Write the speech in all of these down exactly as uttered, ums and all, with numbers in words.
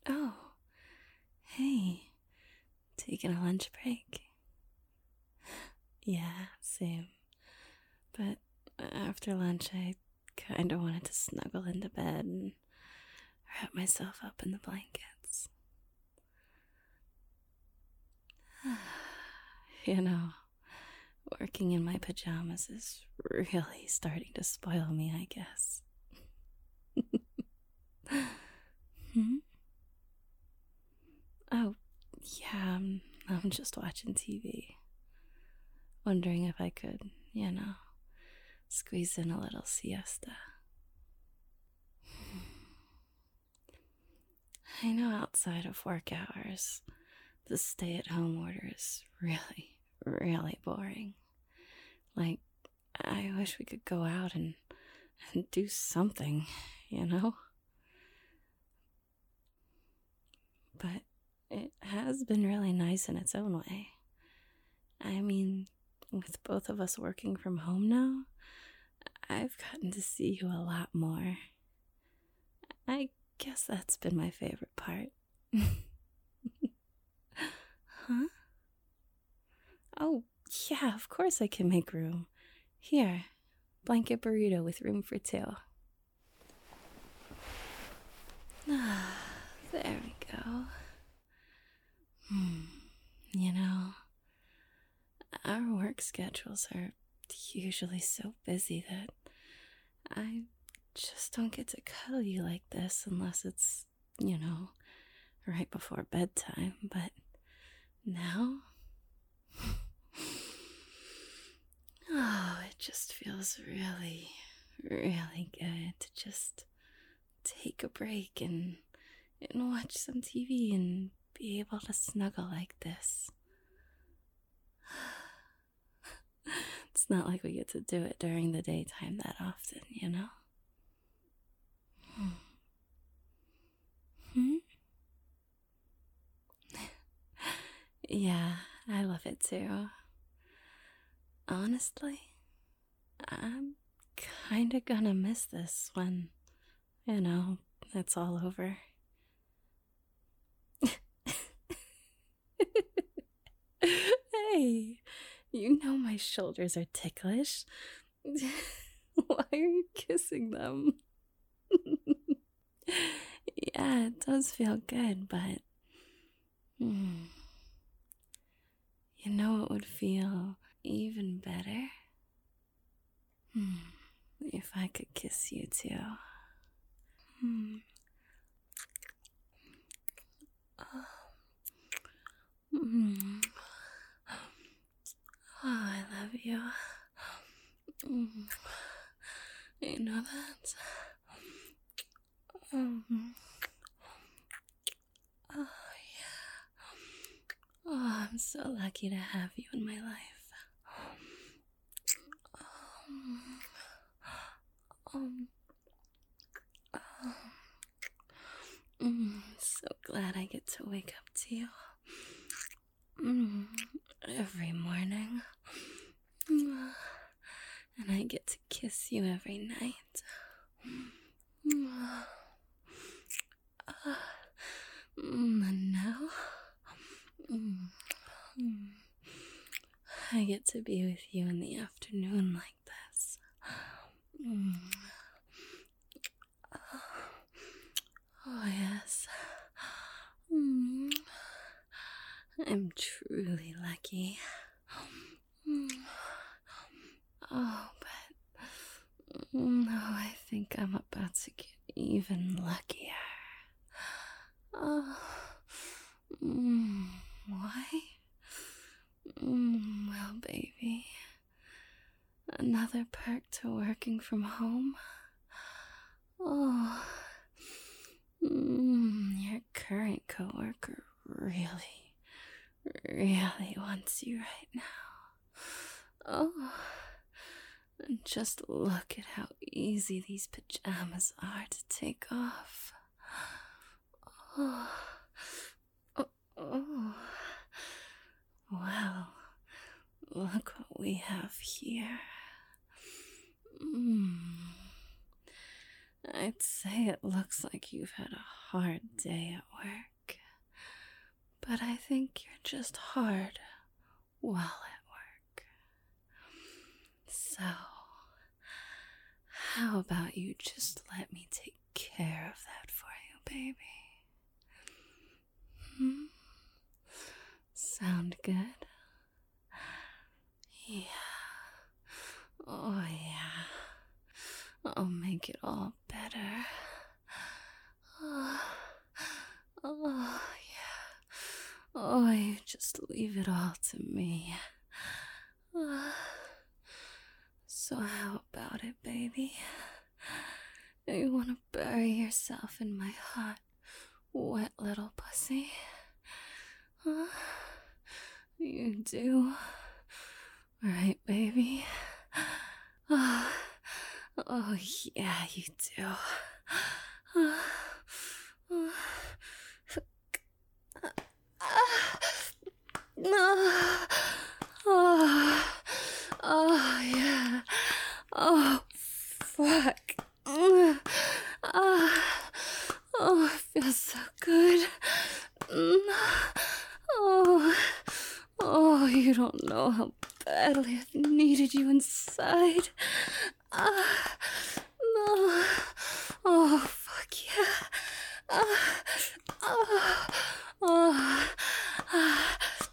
Oh, hey, taking a lunch break? Yeah, same. But after lunch, I kinda wanted to snuggle into bed and wrap myself up in the blankets. You know, working in my pajamas is really starting to spoil me, I guess. Hmm? Oh, yeah, I'm, I'm just watching T V. Wondering if I could, you know, squeeze in a little siesta. I know outside of work hours, the stay at home order is really, really boring. Like, I wish we could go out and, and do something, you know? But it has been really nice in its own way. I mean, with both of us working from home now, I've gotten to see you a lot more. I guess that's been my favorite part. Huh? Oh, yeah, of course I can make room. Here, blanket burrito with room for two. Ah, there we go. Hmm. You know, our work schedules are usually so busy that I just don't get to cuddle you like this unless it's, you know, right before bedtime. But now, oh, it just feels really, really good to just take a break and, and watch some T V and be able to snuggle like this. It's not like we get to do it during the daytime that often, you know? Hmm? Yeah, I love it too. Honestly, I'm kinda gonna miss this when, you know, it's all over. Hey, you know my shoulders are ticklish. Why are you kissing them? Yeah, it does feel good, but hmm, you know it would feel even better? Hmm, if I could kiss you too. Hmm. Oh. Mm. Oh, I love you. Mm. You know that? Mm. Oh, yeah. Oh, I'm so lucky to have you in my life. Um, um, um, mm, so glad I get to wake up to you. Mm, every morning. Mm, and I get to kiss you every night. Mm, uh, mm, and now, mm, mm, I get to be with you in the afternoon like this. Mm. Oh, yes. Mm. I'm truly lucky. Mm. Oh, but no, I think I'm about to get even luckier. Oh, mm. Why? Mm, well, baby, another perk to working from home. Oh, mm, your current coworker really, really wants you right now. Oh, and just look at how easy these pajamas are to take off. Oh, oh, oh. Well, look what we have here. Mm. I'd say it looks looks like you've had a hard day at work. But I think you're just hard while at work. So, how about you just let me take care of that for you, baby? Hmm? Sound good? Yeah. Oh, yeah. I'll make it all better. Oh, oh, yeah. Oh, you just leave it all to me. Oh. So how about it, baby? Do you want to bury yourself in my hot, wet little pussy? Huh? You do? Right, baby? Oh, oh yeah, you do. Oh, oh. No. Oh, oh, yeah. Oh, fuck. Oh, oh, it feels so good. Oh, oh, you don't know how badly I've needed you inside. Ah, no. Oh, fuck yeah. Ah, oh, oh, ah.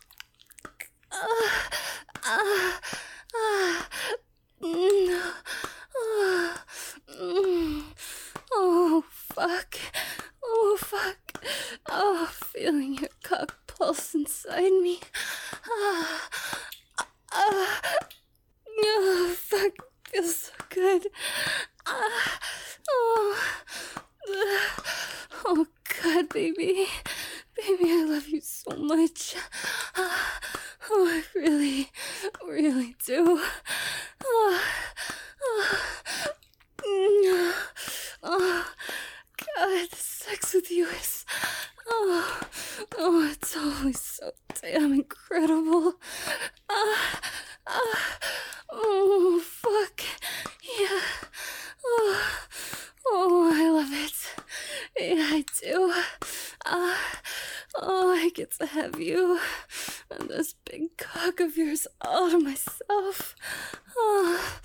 Ah, ah, ah, mm, ah, mm, oh, fuck. Oh, fuck. Oh, feeling your cock pulse inside me. Ah, ah, oh, fuck. Feels so good. Ah, oh, ugh. Oh, God, baby. Baby, I love you so much. Ah, oh, I really, really do. Oh, oh, mm, oh, God, the sex with you is, oh, oh, it's always so damn incredible. Ah, ah, oh, fuck, yeah, oh, oh, I love it. Yeah, I do. Ah, oh, I get to have you and this big cock of yours all to myself. Oh,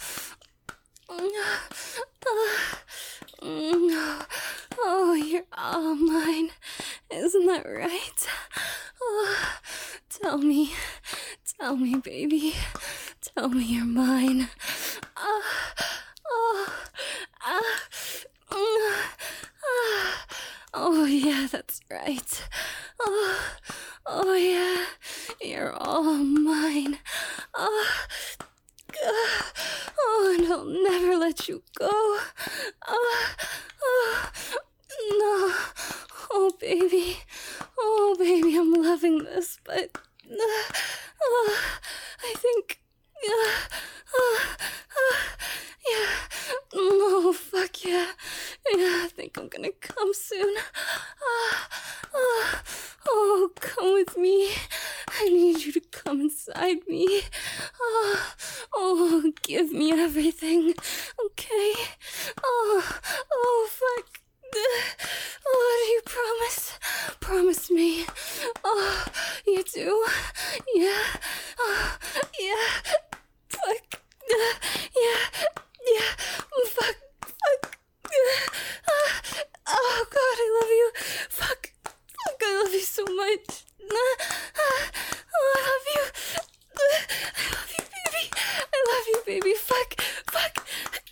oh, oh, you're all mine. Isn't that right? Oh, tell me, tell me, baby. Tell me you're mine. Oh, oh, ah, mm, ah. Oh, yeah, that's right. Oh, oh, yeah, you're all mine. Oh, uh, oh, and I'll never let you go. Oh, oh, no. Oh, baby. Oh, baby, I'm loving this, but uh, oh, I think, uh, uh, uh, yeah, oh, fuck yeah. Yeah, I think I'm gonna come soon. Oh, oh, oh, come with me. I need you to come inside me. Oh, oh, give me everything, okay? Oh, oh, fuck. Oh, do you promise? Promise me. Oh, you do? Yeah. Oh, yeah. Fuck. Yeah. Yeah. Fuck. Fuck. Oh, God, I love you. Fuck. Fuck, I love you so much. Oh, I love you. I love you, baby. I love you, baby. Fuck. Fuck.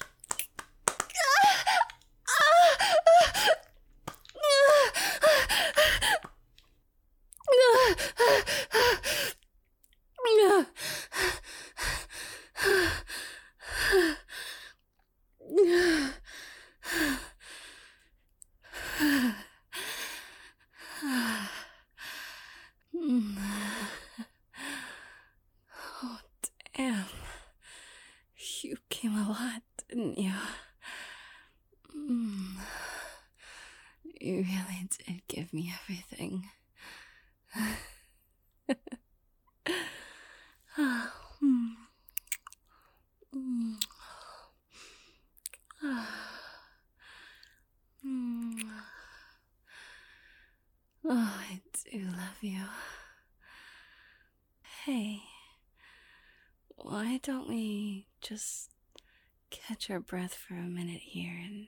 Oh, damn. You came a lot, didn't you? Mm. You really did give me everything. Ah, mm. Mm. Ah. Mm. Oh, I do love you. Hey, why don't we just catch our breath for a minute here and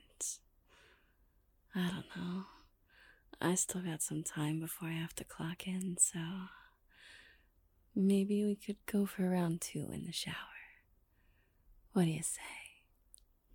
I don't know. I still got some time before I have to clock in, so maybe we could go for round two in the shower. What do you say?